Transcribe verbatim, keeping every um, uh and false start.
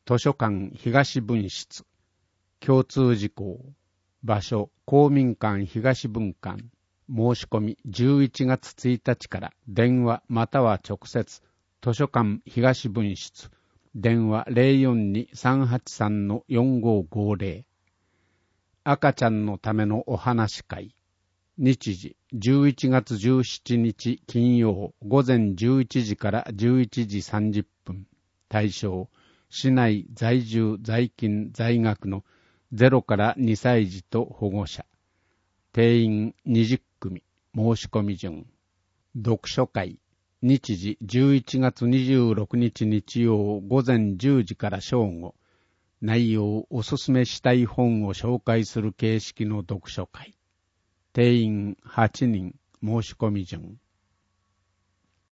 図書館東分室。共通事項。場所、公民館東分館。申し込みじゅういちがつついたちから電話または直接、図書館東分室。電話 ゼロよんに さんはちさん よんごごゼロ。赤ちゃんのためのお話会。日時じゅういちがつじゅうしちにち金曜午前じゅういちじからじゅういちじさんじゅっぷん。対象、市内在住在勤在学のゼロからにさい児と保護者。定員にじゅっくみ。申し込み順。読書会。日時じゅういちがつにじゅうろくにち日曜午前じゅうじから正午。内容おすすめしたい本を紹介する形式の読書会。定員はちにん。申し込み順。